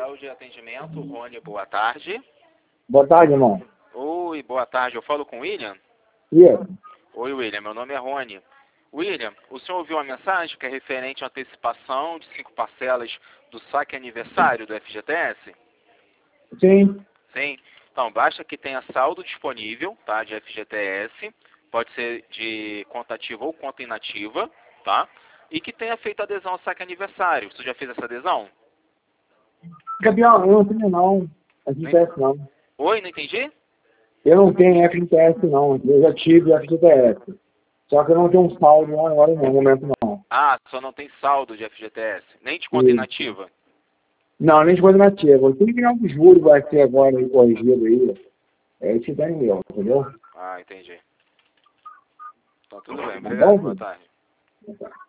central de atendimento. Rony, boa tarde. Boa tarde, irmão. Oi, boa tarde. Eu falo com o William? Yeah. Oi, William. Meu nome é Rony. William, o senhor ouviu uma mensagem que é referente à antecipação de 5 parcelas do saque aniversário do FGTS? Sim. Sim. Então, basta que tenha saldo disponível, tá, de FGTS, pode ser de conta ativa ou conta inativa, tá? E que tenha feito adesão ao saque aniversário. Você já fez essa adesão? Gabriel, eu não tenho não. FGTS não. Oi, não entendi? Eu não tenho FGTS não. Eu já tive FGTS. Só que eu não tenho um saldo agora no momento não. Ah, só não tem saldo de FGTS, nem de conta Isso. inativa. Não, nem de coisa nativa. Eu tenho que ganhar um juro, vai ser agora aí, corrigido aí. É isso que tá em meu, entendeu? Ah, entendi. Então tudo bem, Tá obrigado, bom, boa filho? tarde. Tá.